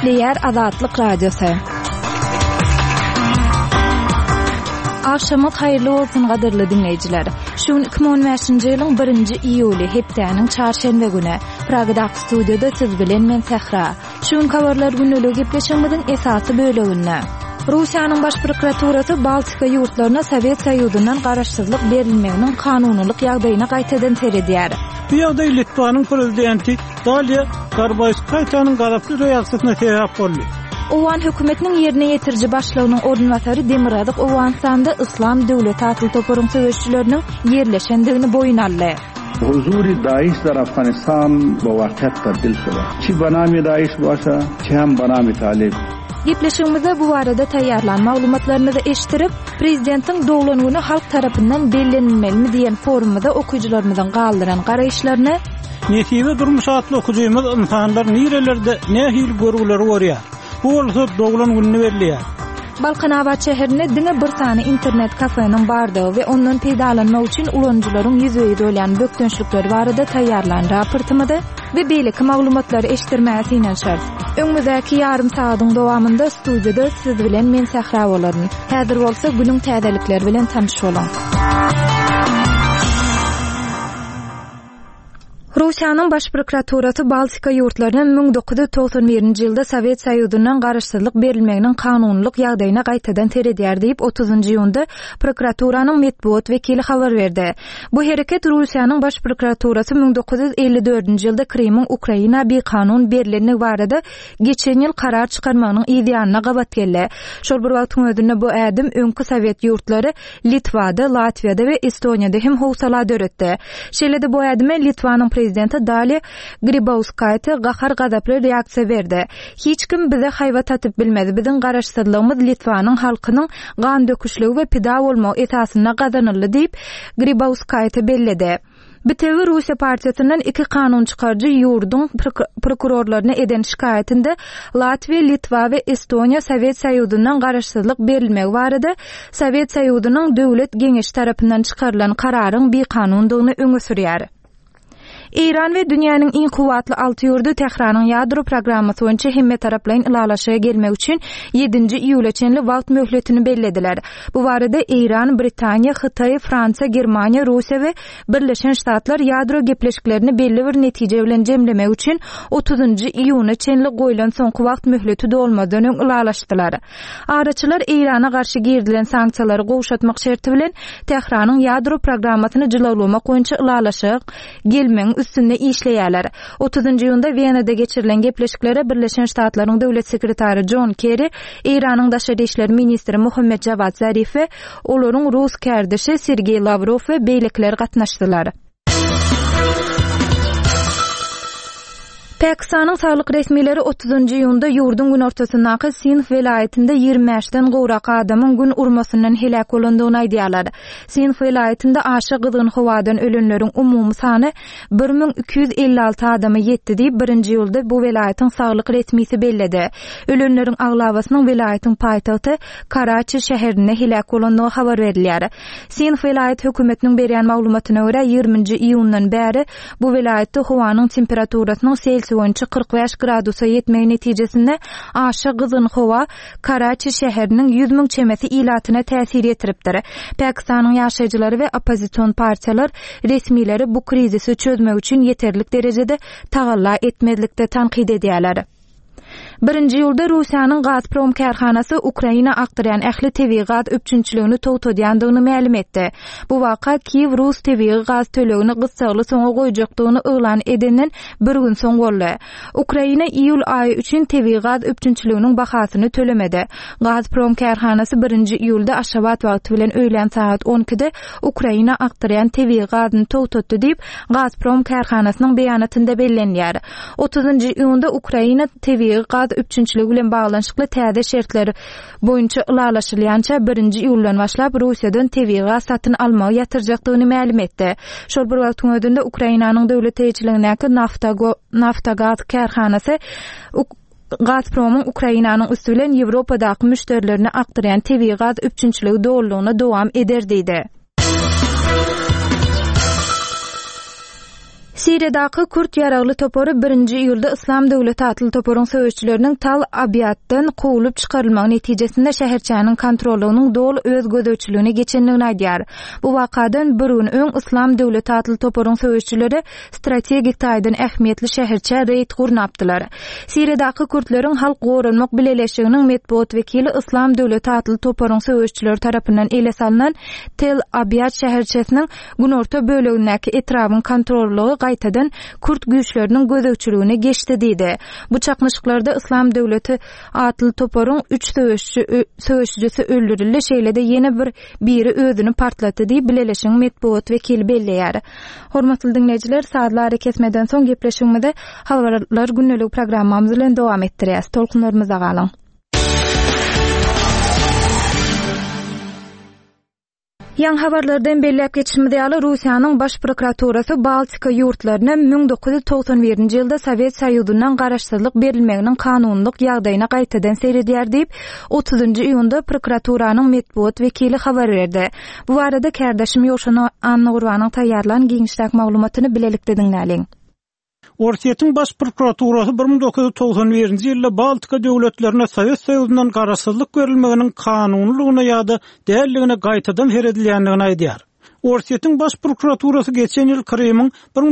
Nükleer Azatlyk Radiosu. Akşamat hayırlı olsun gaderli dinleyiciler. Şun 2015-nji ýylyň 1-nji iýuly hepdeniň çarşembe güni Pragada studiyada siz bilen men Sahra. Şun habarlar günlük gepleşigimiziň esasy böleginde. Russiýanyň baş prokuraturasy Baltika ýurtlaryna Sowet Soýuzundan garaşsyzlyk berilmeginiň kanunylyk ýagdaýyna gaýtadan teredýär. Bu ýagdaý Litvanyň prezidenti Dalia Grybauskaitanyň garaply reaksiýasyna sebäp boldy. Owan hökümetiniň ýerine ýetirji başlygynyň ornwatary Demirradyk Owansanda İslam döwleti atyl toparyň söwüşçileriniň ýerleşendigini boyun aldy. हुजूरी दाइश दर अफगानिस्तान बवाक़ियत तब्दील शुदा ची बनामी दाइश बाशा ची hem बनामी तालिब. Gepleşigimizde bu barada taýýarlan maglumatlaryny da eşitirip, prezidentiň doglangyny halk tarapyndan bellenilmeli diýen forumda okuyjylarymyzdan galdyran garaýşlaryny Netibe durmuş atly okujymyz insanlar nirelerde nähil görgüleri görýär. Bu bolsa doglan gününi berýär. Balkanabad şäherine diňe bir sany internet kafenyň bardygy we ondan peýdalanmak üçin ulanjylaryň ýüzüňi dölen bökdünçlikleri barada taýýarlan raportymyda we beýleki maglumatlary eşitirmäsi inen şart. Öňümüzdäki ýarym saatyň dowamında studiýada siz bilen men Sahra bolaryn. Häzir bolsa günüň täzelikleri bilen tanış bolan. Russiýanyň baş prokuraturasy Baltika ýurtlaryna 1991-nji ýylda Sowet Soýuzundan garaşsyzlyk berilmeginiň kanunylyk ýagdaýyna gaýtadan teredýär diýip 30-njy ýylda prokuraturanın medbuat wekili habar berdi. Bu hereket Russiýanyň baş prokuraturasy 1954-nji ýylda Krymyň Ukraina bir kanun berilenigi barada geçen ýyl karar çykarmagynyň ideýanyna gabat geldi. Şol bir wagtyň özünde bu ädim öňkü Sowet ýurtlary Litvada, Latviýada we Estoniýada hem howsala döretdi. Şeýle-de bu ädime Litvanyň prezidenti Dalia Grybauskaitė gahar gadaply reaksiýa berdi. Hiç kim bize haýwa tatyp bilmedi. Biziň garaşsyzlygymyz Litvanyň halkynyň gan döküşligi we pida bolmagy esasyna gazanyldy diýip Grybauskaitė belledi. Bitewi Russiýa partiýasyndan iki kanun çykarjy ýurduň prokurorlaryna eden şikaýetinde Latviýa, Litwa we Estoniýa Sowet Soýuzundan garaşsyzlyk berilmegi barada Sowet Soýuzynyň döwlet geňeşi tarapyndan çykarylan kararyň bir kanundygyny öňe sürýär. İran ve dünyanın en kuvvetli altı yurdu Tehranyň ýadro programmasy boýunça hemme taraplaryň ilalaşyga gelmek üçin 7-nji iýuleçenli wagt möhletini bellediler. Bu barada İran, Britaniýa, Hytaý, Fransa, Germaniýa, Russiýa we Birleşen Ştatlar ýadro gepleşiklerini belli bir netije bilen jemlemek üçin 30-njy iýuna çenli goýulan soňky wagt möhleti dolmadan öň ilalaşdylar. Araçylar İrana garşy girdilen sanksiýalary gowşatmak şerti bilen Tehranyň ýadro programmasyny jylawlamak boýunça ilalaşyk gelmeň üstünde işleýärler. 30-njy ýylda Wienada geçirilen gepleşiklere Birleşen Ştatlaryň döwlet sekretary John Kerry, İranyň daşary işler ministri Mohammed Javad Zarif we olaryň Rus kärdeşi Sergey Lavrov we beýlekler gatnaşdylar. Pakistanyň saglyk resmileri 30-njy ýylda ýurdun gün ortasyndaky Sindh welaýetinde 25-den gowrak adamyň gün urmasyndan helak bolandygyny aýdýarlar. Sindh welaýetinde aşy gyzgyn howadan ölenleriň umumy sany 1256 adamy ýetdi diýip 1-nji ýylda bu welaýetin saglyk resmisi belledi. Ölenleriň aglabasynyň welaýetiň paýtagty Karachi şäherine helak bolandygy habar berilýär. Sindh welaýet hökümetiniň berýän maglumatyna görä 20-nji iýundan bäri bu welaýetde howanyň temperaturasynyň boyunca 45 gradusa yetmegi netijesinde aşy gyzgyn howa Karachi şäheriniň 100.000 çemesi ilatyna täsir etiripdir. Pakistanyň ýaşaýjylary we oppozision partiýalar resmileri bu krizisi çözmek üçin yeterlik derejede tagalla etmezlikde tanqid edýärler. 1-nji ýylda Russiýanyň Gazprom karhanasy Ukraina akdyryan ähli tebii gaz öpçünçiligini togtadýandygyny ma'lum etdi. Bu waka Kiýew Rus tebii gaz tölegini gysgaly soňa goýjakdygyny öýlan edenden bir gün soň boldy. Ukraina iýul aýy üçin tebii gaz öpçünçiliginiň bahasyny tölemedi. Gazprom karhanasy 1-nji iýulda Aşgabat wagty bilen öýlen saat 12-de Ukraina akdyryan tebii gazyny togtatdy diýip Gazprom karhanasynyň beýanatynda bellenýär. 30-njy iýunda Ukraina tebii gaz öpçünçiligi bilen baglanşykly täze şertleri boýunça ilalaşylýança 1-nji iýuldan başlap Russiýadan tebii gaz satyn almagy ýatyrjakdygyny ma'lum etdi. Şol bir wagtyň özünde Ukrainanyň döwlet teýjiligindäki Naftagaz karhanasy Gazpromyň Ukrainanyň üstü bilen Ýewropadaky müşterilerini akdyryan tebii gaz öpçünçiligi dowamlygyna dowam eder diýdi. Siriýadaky Kürt ýaragly topory 1-nji iýulda Islam Döwleti atly toporyň söwüşçileriniň Tal Abyaddan gowulyp çykarylmagy netijesinde şäherçäniň kontrolynyň dol öz gözöçlüğüne geçenligini aýdýar. Bu wakadan bir gün öň Islam Döwleti atly toporyň söwüşçileri strategik taýdan ähmiýetli şäherçä reýt gurnapdylar. Siriýadaky Kürtleriň halk gorunmak bileleşiginiň medpuat wekili Islam Döwleti atly toporyň söwüşçileri tarapyndan ele salynan Tel Abyad şäherçesiniň günorta bölegindäki etrabyň kontrollygy gaýtadan Kürt güýçleriniň gözöçlüğüne geçdi diýdi. Bu çakmyşyklarda Islam Döwleti atly toporyň 3 söwüşçisi öldürildi, şeýle-de ýene biri özüni partlatdy diýip bileleşiň medpuat wekili belleýär. Hormatly dinleýijiler, saatlar kesmeden soň gepleşigimizde habarlar günnelik programmamyzy bilen dowam etdirýäs. Tolkunlarymyza galyň. Ýan habarlardan belläp geçişmede ýaly Russiýanyň baş prokuraturasy Baltika ýurtlaryna 1991-nji ýylda Sowet Soýuzundan garaşsyzlyk berilmeginiň kanunlyk ýagdaýyna gaýtadan seredýär diýip 30-njy iýunda prokuraturaның medpuat wekili habar berdi. Bu barada kärdeşim Ýoşan Annagurwanyň taýýarlanan giňişlik maglumatyny bilelikde dinläliň. Orsiýetiň baş prokuraturasy 1991-nji ýylda Baltika döwletlerine Sowet Soýuzundan garaşsyzlyk berilmeginiň kanunlygyna ýa-da dälligine gaýtadan heredilýändigini aýdýar. Orsiýetiň baş prokuraturasy geçen ýyl Krymyň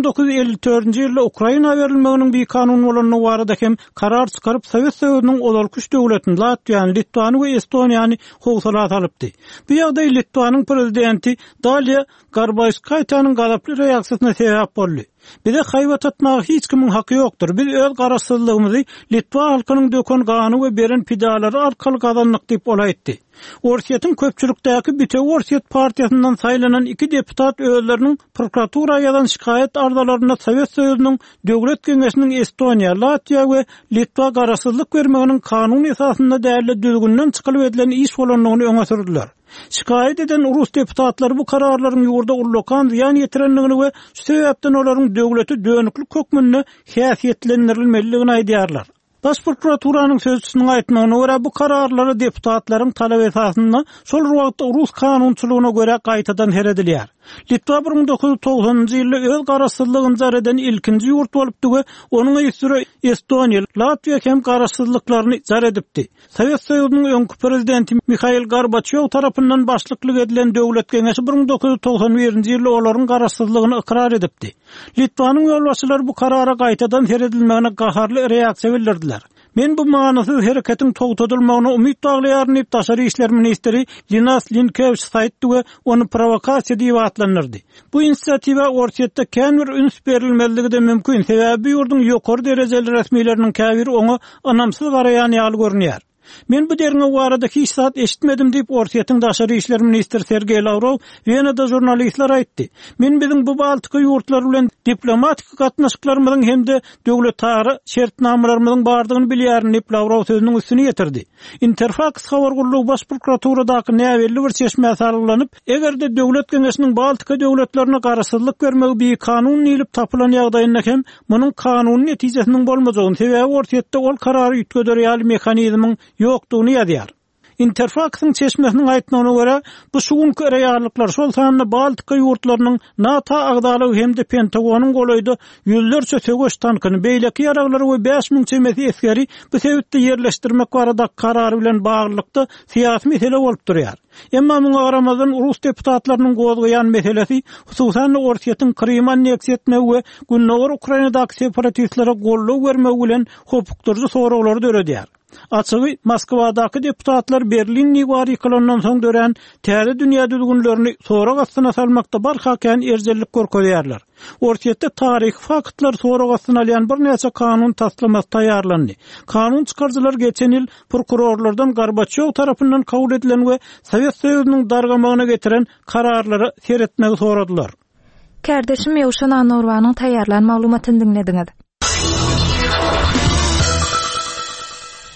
1954-nji ýylda Ukraina berilmeginiň bir kanun bolanyny barada hem karar çykaryp Sowet Soýuzynyň olarkyş döwletini Latwiýany, Litwany we Estoniýany howsalat alypdy. Bu ýagdaý Litwanyň prezidenti Dalia Grybauskaitanyň galaply reaksiýasyna sebäp boldy. Bize haýbat atmagy hiç kimiň haky ýokdur. Biz öz garaşsyzlygymyzy Litwa halkynyň döken gany we beren pidalary arkaly gazanlyk diýip olaýtdy. Orsiýetiň köpçülikdäki Bütöw Orsiýet partiýasyndan saýlanan 2 deputat özleriniň prokuratura ýadan şikaýet ardalaryna Sowet Soýuzynyň döwlet geňeşiniň Estoniýa, Latwiýa we Litwa garaşsyzlyk bermeginiň kanun esasynda däli düzgünden çykylyp edilen iş bolanlygyny öňe sürdiler. Şikaýet eden Rus deputatlar bu kararlaryň ýurda ullukan ýan ýetirenligini we şu sebäpden olaryň döwleti dönüklik hökmünde häsiýetlendirilmeligini aýdýarlar. Baş prokuraturanyň sözçüsiniň aýtmagyna görä bu kararlary deputatlaryň talap esasynda şol wagtda Rus kanunçylygyna görä gaýtadan heredilýär. Litwa 1990-njy ýylda öz garaşsyzlygyny jar eden ilkinji ýurt bolupdy we onuň ýüzüne Estoniýa, Latwiýa hem garaşsyzlyklaryny jar edipdi. Sowet Soýuzynyň öňkü prezidenti Mikhail Gorbaçow tarapyndan başlyklyk edilen döwlet geňeşi 1991-nji ýylda olaryň garaşsyzlygyny ikrar edipdi. Litvanyň ýolbaşçylary bu karara gaýtadan heredilmegine gaharly reaksiýa bildirdiler. Men bu manasyz hereketiň togtadylmagyna umyt baglaýar diýip Daşary işler ministri Linas Linkevich saýtdy we onu provokasiýa diýip atlandyrdy. Bu inisiatiwa Orsiýetde kän bir üns berilmeligi de mümkin. Sebäbi ýurdun ýokary derejeli resmiýetleriniň käbiri oňa anamsyz garaýan ýaly görünýär. Men bu derine baradaky istat eşitmedim diýip Orsiýetiň Daşary işler ministri Sergey Lavrov Wenada jurnalistler aýtdy. Men bizim bu Baltika ýurtlary bilen diplomatik gatnaşyklarymyzyň hemde döwlet tary şertnamalarymyzyň bardygyny bilýärin diýip Lavrov sözüniň üstüne ýetirdi. Interfax habar gurulugy baş prokuraturadaky näwelli bir çeşme sarylanyp, egerde döwlet geňeşiniň Baltika döwletlerine garaşsyzlyk bermegi bir kanun ýylyp tapylan ýagdaýynda hem munyň kanun netijesiniň bolmajagyny sebäbi Orsiýetde ol karary ýetdirýär mehanizmiň ýokdugyny ýazýar. Interfaxyň çeşmesiniň aýtmagyna görä, bu şuňky reýarlyklar şol sanly Baltika ýurtlarynyň NATO agdaly hemde Pentagonyň golaýdy ýüzlerçe söwüş tankyny, beýleki ýaraglary we 5000 çemeti eskeri bu sebäpde ýerleşdirmek barada karary bilen baglykda syýasy mesele bolup durýar. Emma muňa garamazdan Rus deputatlarynyň gozgaýan meselesi hususan Orsiýetiň Krym anneksiýa etmegi we günnäger Ukrainadaky separatistlere golluk bermegi bilen hopukdurjy soraglary döredýär. Açıgy Moskwadaky deputatlar Berlin niwari kılondan soň dören täze dünýä düzgünlerini sorak astyna salmakda barhakän erjellik görkezýärler. Orsiýetde taryh faktlar sorak astyna alýan bir näçe kanun taslamasy taýýarlandy. Kanun çykarjylar geçen ýyl prokurorlardan Gorbaçow tarapyndan kabul edilen we Sowet Soýuzynyň dargamagyna getiren kararlary seretmegi soradylar. Kärdeşim Ýoşan Annagurwanyň taýýarlanan maglumatyny dinlediňiz.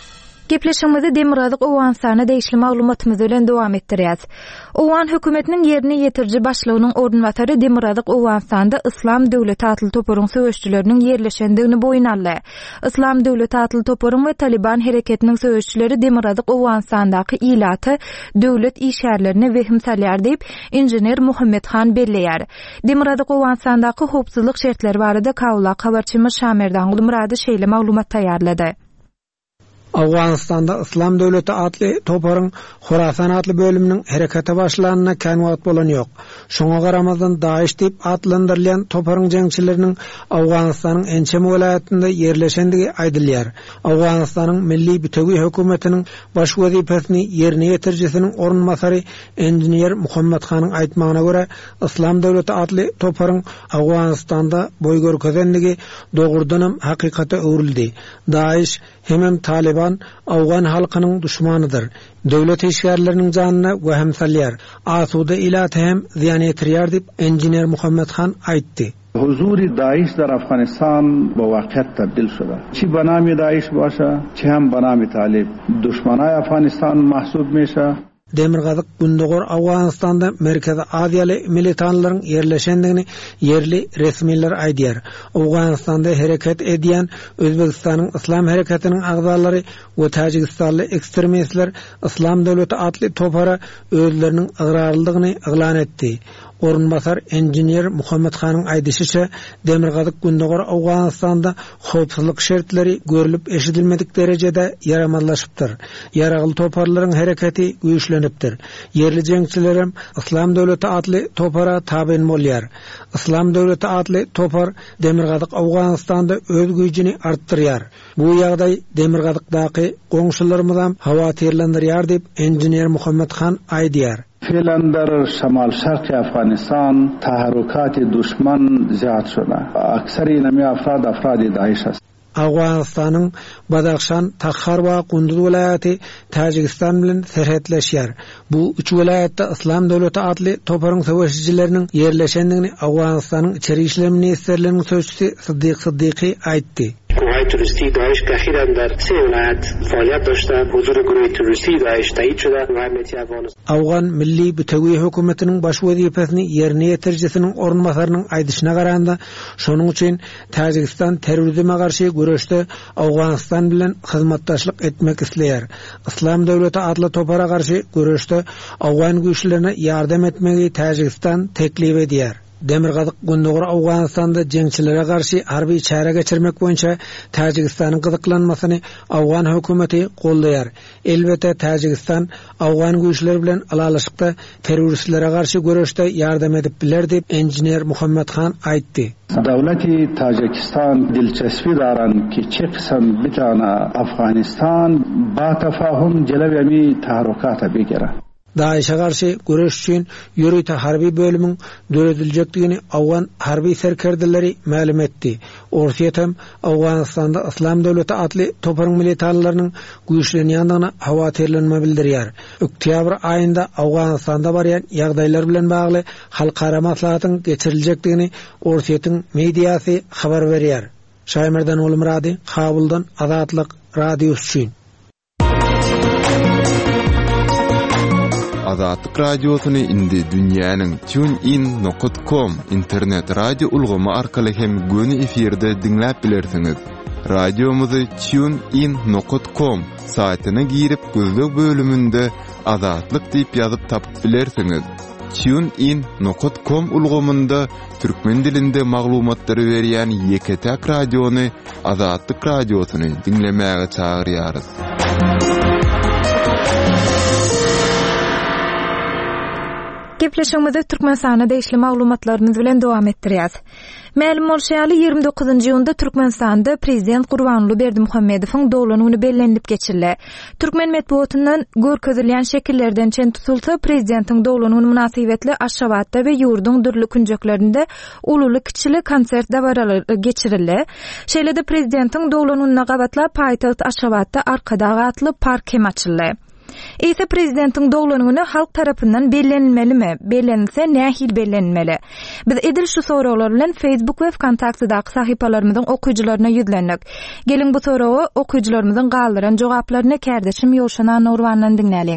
Gepleşigimizi Demirgazyk Owganystana değişli maglumatymyz bilen dowam etdirýäs. Owgan hökümetiniň ýerine ýetirji başlygynyň ornwatary Demirgazyk Owganystanda Islam Döwleti atly toparyň söwüşçileriniň ýerleşendigini boyun aldy. Islam Döwleti atly toparyň we Taliban hereketiniň söwüşçileri Demirgazyk Owganystandaky ilaty döwlet işgärlerine wehim salýar diýip injener Muhammed Han belleýär. Demirgazyk Owganystandaky howpsuzlyk şertleri barada Kawla habarçymyz Şamerdan Gulmurady şeýle maglumat taýýarlady. Awganystanda Islam Döwleti atly toparyň Horasan atly bölüminiň herekete başlanyna kanwat bolan ýok. Şoňa garamazdan Daesh diýip atlandyrylýan toparyň jeňçileriniň Awganystanyň ençem welaýatynda ýerleşendigi aýdylýar. Awganystanyň milli bütegi hökümetiniň baş wezipesini ýerine ýetirjisiniň ornwatary injener Muhammed Hanyň aýtmagyna görä, Islam Döwleti atly toparyň Awganystanda boý görkezendigi dogurdanam hakykata öwrildi. Daesh hem Taliban Awgan halkynyň düşmanydyr. Döwlet işgärleriniň janyna wehem salýar. Asuda ilaty hem ziýan ýetirýär diýip injener Muhammed Han aýtdy. حضور داعش در افغانستان با واقعیت تبدیل شده. چی به نام داعش باشه چی هم به نام طالب دشمنای افغانستان محسوب میشه. Demirgazyk Gündogor Awganystanda Merkezi Aziýaly militanlaryň ýerleşendigini ýerli resmiler aýdýar. Awganystanda hereket edýän Özbekistanyň Islam hereketiniň agzalary we Tajikistanly ekstremistler Islam Döwleti atly topara özleriniň agrarlygyny eglan etdi. Ornwasar injener Muhammed Hanyň aýdysynça Demirgazyk Gündogor Awganystanda howpsuzlyk şertleri görülip eşidilmedik derejede yaramazlaşypdyr. Yaragyly toparlaryň hereketi güýçlenipdir. Yerli jeňçilerim Islam Döwleti atly topara tabyn bolýar. Islam Döwleti atly topar Demirgazyk Awganystanda öz güýjini artdyrýar. Bu ýagdaý Demirgazykdaky goňşularymyzam hawatyrlandyrýar diýip injener Muhammed Han aýdýar. فعلا در شمال شرق افغانستان تحرکات دشمن زیاد شده. اکثر این افراد داعش است. Awganystanyň Badakhşan, Takhar we Gunduz welaýaty Tajikistan bilen serhetleşýär. Bu üç welaýatda Islam Döwleti atly toparyň söwüşçileriniň ýerleşendigini Awganystanyň içeri işler ministrliginiň söwüşçisi Siddiqi aýtdy. گروه‌های توریستی داعش اخیراً در 3 ولایت فعالیت داشتند. حضور گروه توریستی داعش تایید شده. امنیتی افغانستان Awgan milli bütegi hökümetiniň baş wezipesini ýerine ýetirjisiniň ornwasarynyň aýdyşyna garanda şonuň üçin Tajikistan terrorizme garşy güreşde Awganystan bilen hyzmatdaşlyk etmek isleýär. Islam Döwleti atly topara garşy güreşde Awgan güýçlerine ýardam etmegi Tajikistan teklip edýär. Demirgazyk Gündogor Awganystanda jeňçilere garşy harby çara geçirmek boýunça Tajikistanyň gyzyklanmasyny Awgan hökümeti gollaýar. Elbette Tajikistan Awgan güýçleri bilen alalaşykda terroristlere garşy görüşde ýardam edip biler diýip injener Muhammed Han aýtdy. دولتی تاجیکستان دلچسبی دارند که چه قسم بتونه افغانستان با تفاهم جلوی امی تحرکات بگیره. Daeşe garşy güreş üçin ýürüýte harby bölümiň döredilýekdigini Awgan harby serkerdileri ma'lum etdi. Orsiýetem Awganystanda Islam Döwleti atly toparyň militanlarynyň güýçlenýändigine hawatyrlanma bildirýär. Oktyabr aýynda Awganystanda barýan ýagdaýlar bilen bagly halkara maslahatyň geçiriljekdigini Orsiýetiň mediýasy habar berýär. Şaýmerdan Ulmurady, Kabuldan Azatlyk radiosu üçin. Azatlyk radiosyny indi dünýäniň TuneIn.com internet radio ulgamy arkaly hem göni efirde dinläp bilersiňiz. Radiomuzy TuneIn.com saýtyna girip gözlek bölüminde Azatlyk diýip ýazyp tapyp bilersiňiz. TuneIn.com ulgamynda türkmen dilinde maglumatlary berýän Yeketek radiony Azatlyk radiosyny dinlemäge çagyrýarys. Gepleşigimizi Türkmenistana değişli maglumatlaryny bilen dowam etdirýäs. Ma'lum bolşaly 29-njy ýylda Türkmenistanda prezident Gurbanuly Berdimuhammedowyň dowlanyny bellenip geçirildi. Türkmen medeniýetiniň görkezilýän şekillerden çen tutulsa prezidentiň dowlanyny münasibetli Aşgabatda we ýurduň dürli künjeklerinde ululy kiçili konsert dawarlary geçirildi. Şeýle-de prezidentiň dowlanyny gabatlap paýtaxt Aşgabatda arkada atly park hem açyldy. Ise prezidentin doglanuny halk tarapyndan bellenilmelimi? Bellenilse nähil bellenilmeli? Biz edil şu soralar bilen Facebook we Kontaktdaky sahypalarymyzyň okuyjylaryna ýüzlendik. Gelin bu sorawy okuyjylarymyzyň galdyran jogaplaryny Kärdeşim Ýowşan Norwandan dinläliň.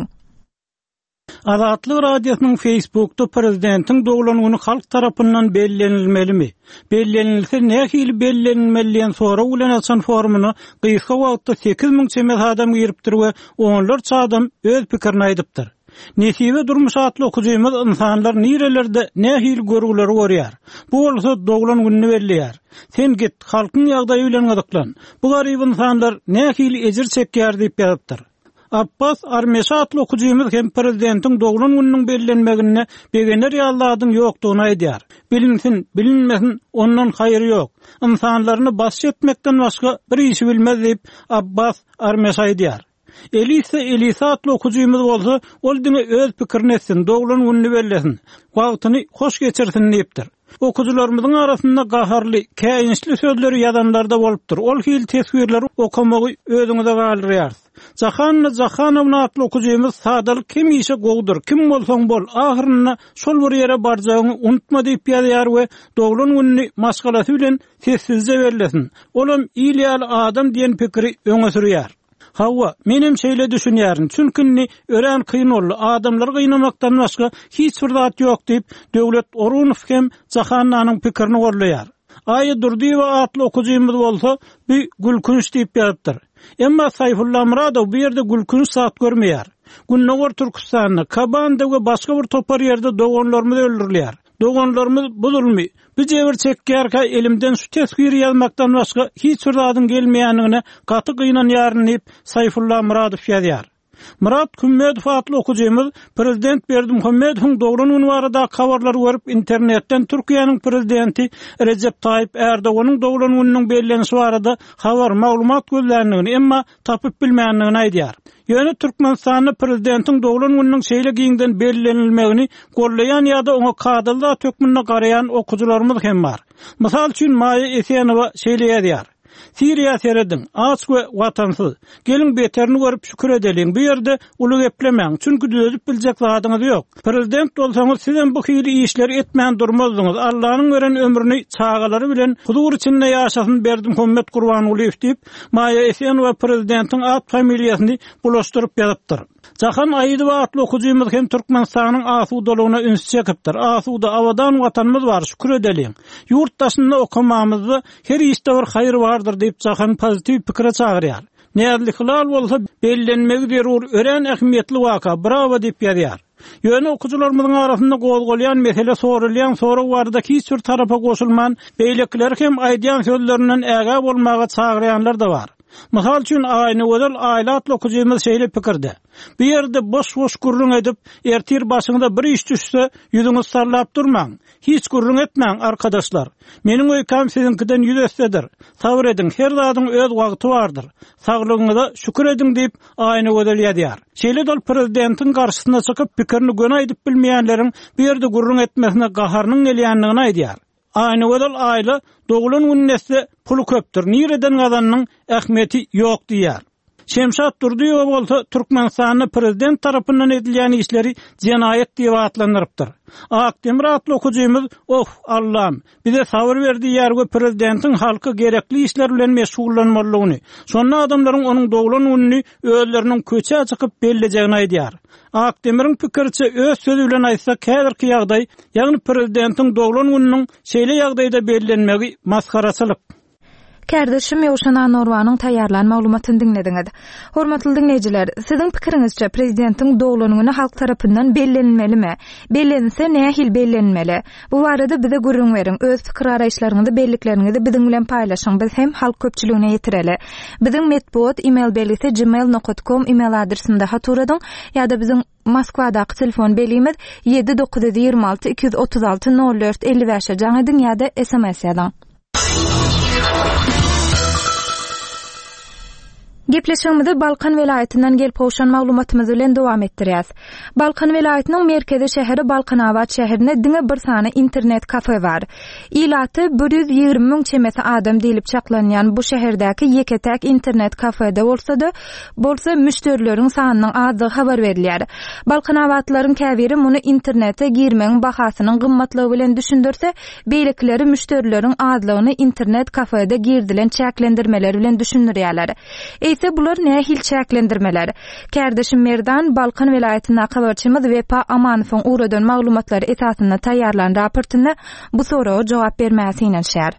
Azatlyk radiosynyň Facebookda prezidentin doglanuny halk tarapyndan bellenilmelimi? Bellenilse nähili bellenilmeli diýen sora bilen açan formuny gysga wagtda 8000 çemet adam giripdir we onlarça adam öz pikirini aýdypdyr. Nesibe durmuş atly okujymyz insanlar nirelerde nähili görgüleri görýär. Bu bolsa doglan gününi belliýär. Sen git halkyň ýagdaýy bilen gadaklan. Bu garyp insanlar nähili ejir çekýär diýip ýazypdyr. Abbas Armeşa atly okujymyz hem prezidentin doglan gününiň bellenmegine begener ýalladyň ýokdugyny aýdýar. Bilinsin, bilinmesin, ondan haýry ýok. İnsanlaryny basş etmekden başga bir iş bilmez diýip Abbas Armeşa aýdýar. Elisa atly okujymyz bolsa, ol diňe öz pikirini etsin, doglan gününi bellesin, wagtyny hoş geçirsin diýipdir. Okujylarymyzyň arasynda gaharly, käýinçli sözleri ýazanlarda bolupdyr. Ol hil tesbirleri okumagy özüňize galyrýar. Jahanowna atly okujymyz sadalyk kim işe gowdur, kim bolsaň bol, ahyryna şol bir ýere barjagyny unutma diýip ýazýar we doglan gününi maşgalasy bilen sessizce bellesin. Olam ýyly adam diýen pikiri öňe sürýär. Hawa, menem şeýle düşünýärin. Çünki ören kıyın boldy. Adamlar gıynamakdan başga hiç bir zat ýok diýip Döwlet Orunow hem Jahananyň pikirini gorlaýar. Aýy Durdiýew atly okujymyz bolsa, bir gülkünç diýip ýazypdyr. Emma Sayfullah Muradow bu ýerde gülkünç zat görmeýär. Günnäwar Türkistanyň Kabanda we başga bir topar ýerde doganlarymyz öldürilýär. Doganlarymyz buzulmy. Bir jebir çekýärkä elimden şu tesbir ýazmakdan başga hiç bir zadyň gelmeýändigine gaty gynanýaryn diýip Sayfullah Muradow ýazýar. Murat Hümmedow atly okujymyz prezident Berdimuhammedowyň dogran güni barada habarlar görüp internetden Türkiýanyň prezidenti Recep Tayyip Erdoganyň dogran gününiň bellenişi barada habar maglumat gözländigini emma tapyp bilmeýändigini aýdýar. Ýöne Türkmenistanyň prezidentiň dogran gününiň şeýle giňden bellenilmegini gollaýan ýa-da oňa kadylda tökmünde garaýan okujylarymyz hem bar. Mysal üçin Maýa Esenowa şeýle ýazýar. Siriya seredin, aç we watansyz. Gelin beterini görüp şükür edeliň. Bu ýerde uly geplemäň, çünki düzüp biljek zadyňyz ýok. Prezident bolsaňyz sizem bu hili işleri etmän durmazdyňyz. Allahyň beren ömrüni çağalary bilen hudur içinde ýaşasyn Berdimuhammed Gurbanyň diýip Maýa Esenowa prezidentiň at familiýasyny bulaşdyryp ýazypdyr. Jahan Aýydow atly okujymyz hem Türkmenistanyň asudalygyna üns çekipdir. Asuda awadan watanymyz bar, şükür edeliň. Ýurtdaşynda okumamyzda her işte bir haýr bardyr diýip Jahan pozitiv pikire çagyrýar. Nädli hilal bolsa bellenmegi derur ören ähmiýetli waka, bravo diýip ýazýar. Ýöne okujylarymyzyň arasynda gowgalýan mesele sorulýan soru barada hiç bir tarapa goşulman, beýlekler hem aýdýan sözlerinden ägä bolmaga çagyrýanlar da bar. Mysal üçin aýny özel aýla atly okujymyz şeýle pikirde. Bu ýerde boş gurrun edip, ertir başyňda bir iş düşse, ýüzüňiz sarlap durmaň. Hiç gurrun etmäň arkadaşlar. Meniň öýkam sizinkiden ýüzesdedir. Sabr ediň, her zadyň öz wagty bardyr. Saglygyňyza şükür ediň diýip aýny özel ýazýar. Şeýle dol prezidentiň garşysyna çykyp pikirini göne aýdyp bilmeýänleriň bu ýerde gurrun etmesine gaharynyň gelýändigini aýdýar. Aýny özel aýla doglan günnesi pulu köpdür. Nireden gazanyň ähmiýeti ýok diýär. Şemşat Durdiýew bolsa Türkmenistanyň prezident tarapyndan edilýän işleri jenaýet diýip atlandyrypdyr. Akdemir atly okujymyz, Allah'ım, bize sabır berdi ýerge prezidentiň halky gerekli işler bilen meşgullanmalygyny, şonda adamlaryň onuň doglan gününi özleriniň köçe çykyp bellejegini aýdýar. Akdemir'in pikirçe öz sözü bilen aýtsak, häzirki ýagdaý, ýagny prezidentiň doglan gününiň şeýle ýagdaýda bellenmegi maskaraçylyk. Kärdeşim Ýowşan Norwanyň taýýarlan maglumatyny dinlediňiz. Hormatly dinleýijiler, siziň pikiриňizçe prezidentiň doglanýyny halk tarapyndan bellenilmelimi? Bellense nähil bellenmeli? Bu barada bize gurrun beriň. Öz pikir araýşlaryňyzy, bellikleriniňizi biziň bilen paýlaşyň. Biz hem halk köpçüligine ýetireli. Biziň medpuat e-mail belgisi gmail.com e-mail adresinde haturadyň ýa-da biziň Moskwadaky telefon belimiz 7926 236 04 55 jaňydyň ýa-da SMS ýazyň. Gepleşigimizi Balkan welaýatynyň gelip hoşan maglumatymyz bilen dowam etdirýäs. Balkan welaýatynyň merkezi şäheri Balkanawat şäherinde diňe bir sany internet kafe bar. Ilaty 120 000 çemesi adam diýilip çaklanýan bu şäherdäki ýeketäk internet kafede bolsa müşterileriň sanynyň azdygy habar berilýär. Balkanawatlaryň käbiri muny internete girmeň bahasynyň gymmatlygy bilen düşündirse, beýlekleri müşterileriň azlygyny internet kafede girdilen çäklendirmeleri bilen düşünýärler. Ise bular nähil çäklendirmeler. Kärdeşim Merdan Balkan welaýatyna habarçymyz Wepa Amanowyň uradan maglumatlary esasyna taýýarlan raportynda bu soraga jogap bermäsine şär.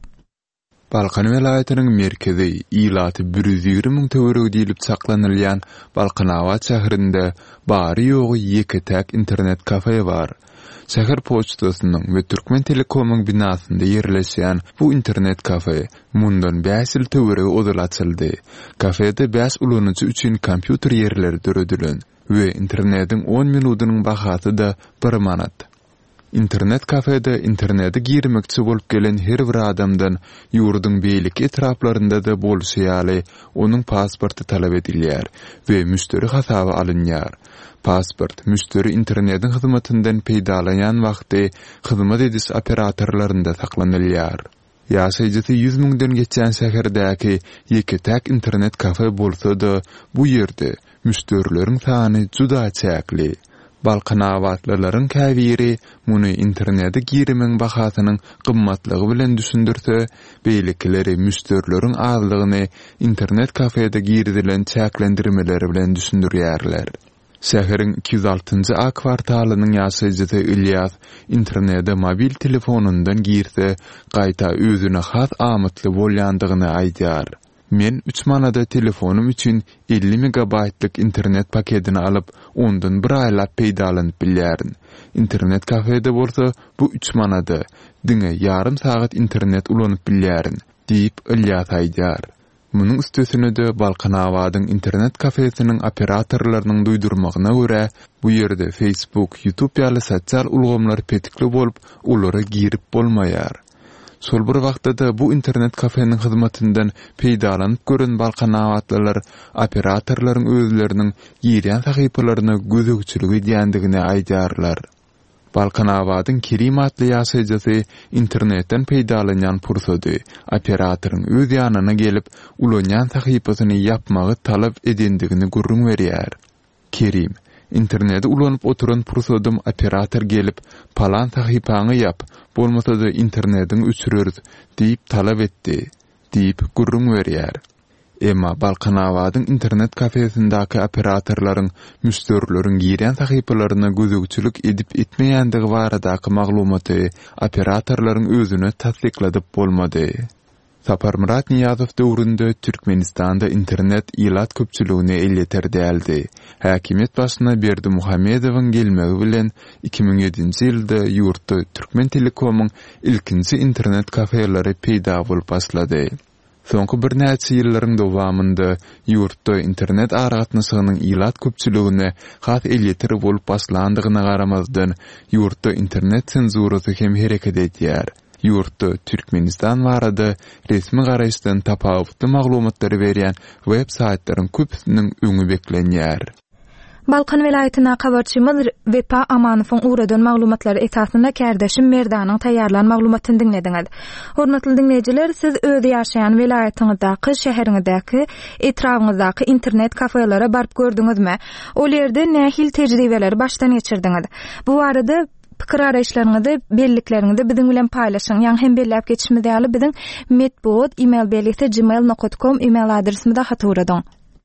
Balkan welaýatynyň merkezi ilaty 120 000 töwereg diýilip saklanylýan Balkanawat şäherinde bary ýogy ýeketäk internet kafe bar. Şäher poçtasynyň we Türkmen Telekomyň binasynda ýerleşýän bu internet kafe mundan 5 ýyl töwereg odal açyldy. Kafede 5 ulanıcı üçin kompýuter ýerleri döredilen we internetiň 10 minutynyň bahasy da 1 manat. İnternet kafede internete girmekçi bolup gelen her bir adamdan ýurduň beýlik etraplarynda da bolşýaly onuň pasporty talap edilýär we müşteri hasaby alınýar. Pasport müşteri internetiň hyzmatyndan peýdalanýan wagty hyzmat edis operatorlarynda saklanylýar. Ýaşaýjysy 100 000-den geçen şäherdäki ýeketäk internet kafe bolsa-da bu ýerde müşterileriň sany juda çäkli. Balkanawatlaryň käbiri muny internete girmeň bahasynyň gymmatlygy bilen düşündirse, beýlekleri müşterileriň azlygyny internet kafede girdilen çäklendirmeleri bilen düşündirýärler. Şäheriň 206-njy A kwartalynyň ýaşaýjysy İlyas internete mobil telefonundan girse, gaýta özüne has amatly bolýandygyny aýdýar. Men 3 manada telefonum üçin 50 megabaytlyk internet paketini alıp ondan bir aylap peýdalanyp bilýärin. İnternet kafede bolsa bu 3 manada diňe ýarym sagat internet ulanyp bilýärin diýip İlyas aýdýar. Munyň üstesine de Balkanawatyň internet kafesiniň operatorlarynyň duýdurmagyna görä, bu ýerde Facebook, YouTube ýaly sosial ulgamlar petikli bolup, olara girip bolmaýar. Sol bir wagtda bu internet kafenin hyzmatyndan peýdalanyp gören Balkanawatlylar operatorlaryň özleriniň ýerýän sahypalaryna gözegçilik edýändigini aýdýarlar. Balkanawatyň Kerim adly ýaşaýjysy internetden peýdalanýan pursady operatoryň öz ýanyna gelip ulanýan sahypasyny ýapmagy talap edendigini gurrun berýär. Kerim internete ulanyp oturan pursadym operator gelip palan sahypaňy ýap, bolmasa-da internetiň üçürür diýip talap etdi, diýip gurrun berýär. Emma Balkanawatyň internet kafesindäki operatorlaryň müşterileriň girýän sahypalaryna gözegçilik edip etmeýändigi baradaky maglumaty operatorlaryň özüne tasdikladyp bolmady. Saparmurat Niyazow döwründe Türkmenistanda internet ilat köpçüligine elleter däldi. Häkimet başyna Berdi Muhammedowyň gelmegi bilen 2007-nji ýylda ýurtda Türkmen Telekomyň ilkinji internet kafeleri peýda bolup başlady. Soňky bir näçe ýyllaryň dowamında ýurtda internet aragatnaşygynyň ilat köpçüligine has elleter bolup başlandygyna garamazdan ýurtda internet senzurasy hem hereket edýär. Ýurtda Türkmenistan barada resmi garaýşdan tapawutly maglumatlary berýän web saytlaryň köpüsiniň öňü beklenýär. Balkan welaýatyna habarçymyz Wepa Amanowyň uradan maglumatlary esasyna kärdeşim Merdanyň taýýarlan maglumatyny dinlediňiz. Hormatly dinleýijiler, siz öz ýaşaýan welaýatyňyzdaky, şäheriňizdaky, etrawyňyzdaky internet kafelere barıp gördüňizmi? Ol ýerde nähil tejribeler başdan geçirdiňiz? Bu arada pikir araýşlaryňyzy, bellikleriňizi biziň bilen paýlaşyň. Ýa-ni hem belläp geçişimiz ýaly biziň medbot email belligisi gmail.com email adresimizde haturadyň.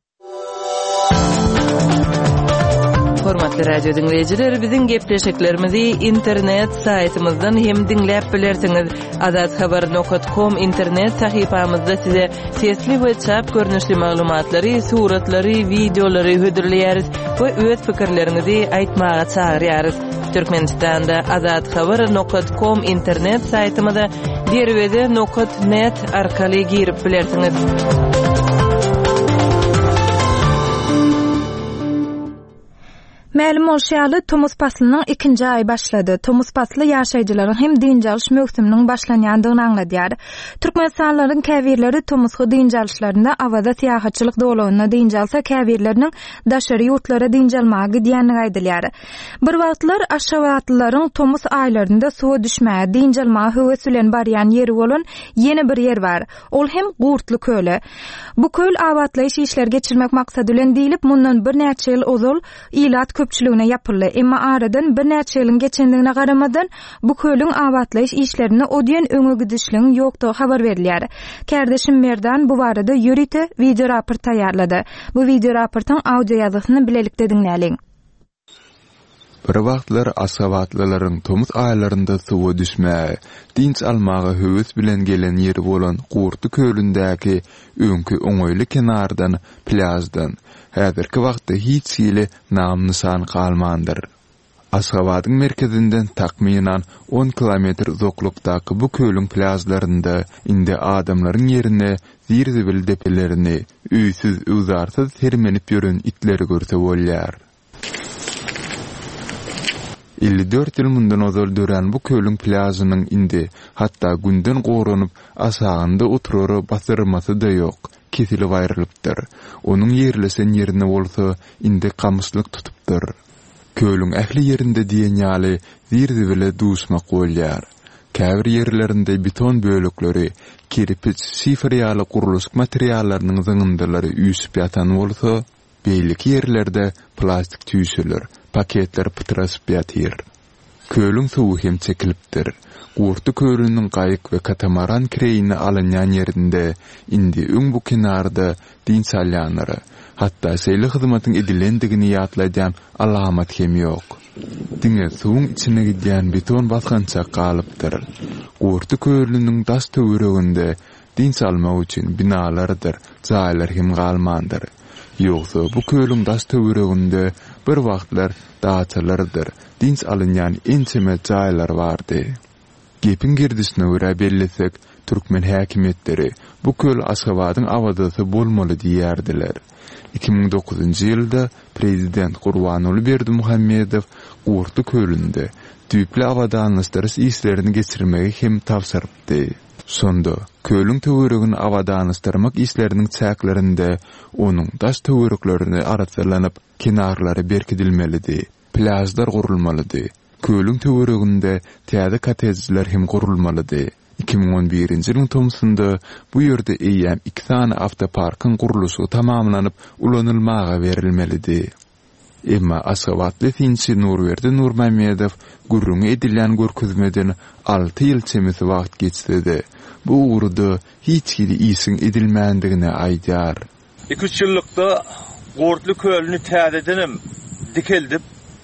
Hormatly radio dinleyijiler, biziň gepleşiklerimizi internet saytymyzdan hem dinläp bilersiňiz. azathabar.com internet sahypamyzda size sesli we çap görnüşli maglumatlary, suratlary, videolary hödürleýäris we öz pikirleriňizi aýtmaga çagyrýarys. Türkmenistanda azathabar.com internet saytymyza derwede.net arkaly girip bilersiňiz. Ma'lum bolşaly Tomus paslynyň 2-nji aý başlady. Tomus pasly ýaşaýjylaryň hem dinjalyş mövsüminiň başlanýandygyny anladýar. Türkmenistanyň käbirleri Tomusga dinjalşlarynda awada syýahatçylyk dolagyna dinjalsa käbirleriniň daşary ýurtlara dinjalmagy diýenini aýdylýar. Bir wagtlar Aşgabatlylaryň Tomus aýlarynda suwa düşmäge dinjalmagy höwes bilen barýan ýeri bolan ýene bir ýer bar. Ol hem Gurtly köle. Bu köl awatlaýyş işler geçirmek maksady bilen diýilip mundan bir näçe ýyl ozal ilat köpçüligine yapyldy. Emma aradan bir näçe ýylyň geçendigine garamadan bu köylüň awatlaýyş işlerini odýan öňe gidişligiň ýokdugy habar berilýär. Kardeşim Merdan bu barada ýörite video raport taýýarlady. Bu video raportyň audio ýazysyny bilelikde dinläliň. Bir wagtlar Aşgabatlylaryň Tomus aýlarynda suwa düşmäge, dinç almagy höwes bilen gelen ýeri bolan Gurtly kölündäki öňkü oňoýly kenardan plazdan häzirki wagtda hiç ýyly nam nysan kalmandyr. Aşgabatyň merkezinden takminan 10 kilometr uzaklykdaky bu kölüň plazlarynda indi adamlaryň ýerine zirzibil depelerini, üýsüz uzarsyz termenip ýören itleri görse bolýar. 54 ýyl mundan ozal dören bu kölüň plazanyň indi hatta günden goranyp asagynda oturary basyrmasy da ýok, kesilip aýrylypdyr. Onuň ýerlesen ýerine bolsa indi kamyslyk tutupdyr. Kölüň ähli ýerinde diýen ýaly zirzible duşmak bolýar. Käbir ýerlerinde beton bölükleri, kirpich, şifrýaly guruluş materiallarynyň zyňyndylary üýsüp ýatan bolsa, beýlik ýerlerde plastik tüýsüler, paketler pytrasyp ýatyr. Kölüň suwy hem çekilipdir. Gurtly kölüniň gaýyk we katamaran kireyini alynýan ýerinde indi öň bu kenarda din salýanlary, hatta seýle hyzmatyň edilendigini ýatlaýan alamat hem ýok. Diňe suwuň içine gidýän beton basgança galypdyr. Gurtly kölüniň daş töwereginde din salmak üçin binalardyr, jaýlar hem galmandyr. Ýogsa bu kölüň daş töwereginde bir wagtlar dağçalardyr, dinç alınyan ençeme jaýlar bardy. Gepin girdisine görä bellesek, Türkmen häkimetleri bu köl Aşgabatyň awadaty bolmaly diýerdiler. 2009-njy ýylda prezident Gurbanuly Berdimuhammedow Gurtly kölünde düýpli awadaňystyryş işlerini geçirmegi hem tapsyrypdy. Sonda kölüň töweregini awadaňystyrmak işleriniň çäklerinde onuň daş töwereklerini aratlanyp kenarlary berkidilmelidi, plazlar gurulmalydy. Kölüň töwereginde täze kotejler hem gurulmalydy. 2011-nji ýylyň Tomsunda bu ýerde eýäm 2 tane awtoparkyň guruluşy tamamlanyp ulanylmaga berilmelidi. Emma Aşgabatly tinçi Nurberdi Nurmamedow gurrun edilen görkezmeden 6 ýyl çemesi wagt geçdi. Bu uğurda hiç ýyly isin edilmändigine aýdýar. 2-3 ýyllykda Gurtly kölüni täzedenim dikeldip,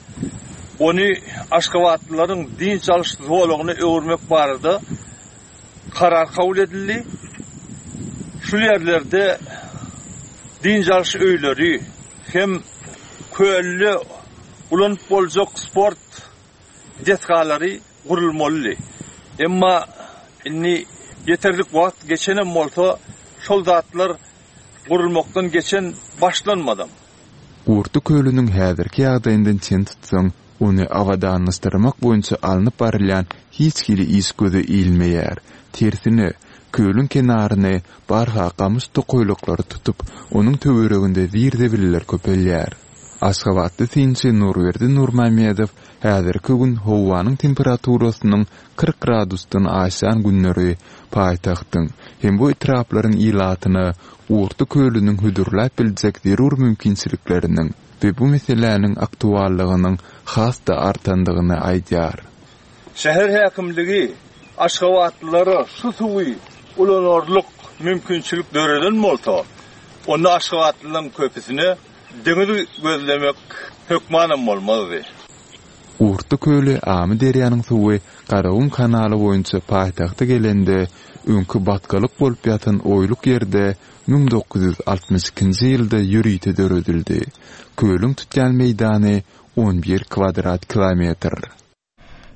onu Aşgabatlylaryň din çalyş zowlagyny öwürmek barada karar kabul edildi. Şu ýerlerde din çalyş öýleri hem köllü ulanyp boljak sport detgalary gurulmaly. Emma inni yeterlik wagt geçenem bolsa şol zatlar gurulmakdan geçen başlanmadan. Gurtly kölüniň häzirki ýagdaýyndan çen tutsaň, onu awadaňystyrmak boýunça alınıp barylan hiç ýyly iş göze ilmeýär. Tersine kölüň kenaryny barha gamys tokoýlaklary tutup, onuň töwereginde zirdebiler köpelýär. Aşgabatly tinçi Nurberdi Nurmamedow häzirki gün howanyň temperaturasynyň 40 gradusdan aşan günleri paýtagtyň hem bu etraplaryň ilatyny Gurtly kölüniň hüdürläp biljek zerur mümkinçilikleriniň we bu meseleniň aktuallygynyň hasda artandygyny aýdýar. Şäher häkimligi Aşgabatlylary şu suwy ulanarlyk mümkinçilik döreden bolsa, onu Aşgabatlylaryň köpüsini deňizi gözlemek hökmanam bolmaly. Gurtly kölü Amy derýanyň suwy Garagum kanaly boýunça paýtagta gelende öňkü batgalyk bolup ýatan oýluk ýerde 1962-nji ýylda ýörüýte döredildi. Kölüň tutýan meýdany 11 kvadrat kilometr.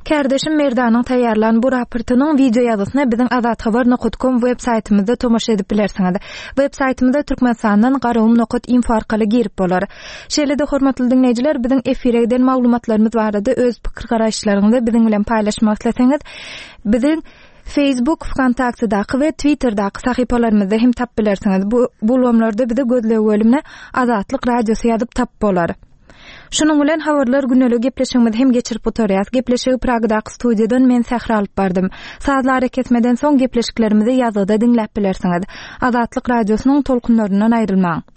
Kardeşim Merdanyň taýýarlanan bu raportynyň video ýazysyna biziň azathabar.com web saýtymyzda tomaşa edip bilersiňiz. Web saýtymyzda türkmenistanyň garawum.info arkaly girip bolar. Şeýle-de hormatly dinleýijiler, biziň efire giden maglumatlarymyz barada öz pikir garaşlaryňyzy biziň bilen paýlaşmak isleseňiz, biziň Facebook, Kontaktdaky we Twitterdaky sahypalarymyzda hem tap bilersiňiz. Bu bolumlarda bizi gözlegi bölümine Azatlyk radiosy ýazyp tap bolar. Şunun bilen habarlar güneligi gepleşigimiz hem geçirip oturýar. Gepleşigi Pragdaky studiýadan men Sähra alyp bardym. Saatlar kesmeden soň gepleşiklerimizi ýazyda dinläp bilersiňiz. Azatlyk radiosynyň tolkunlaryndan aýrylmaň.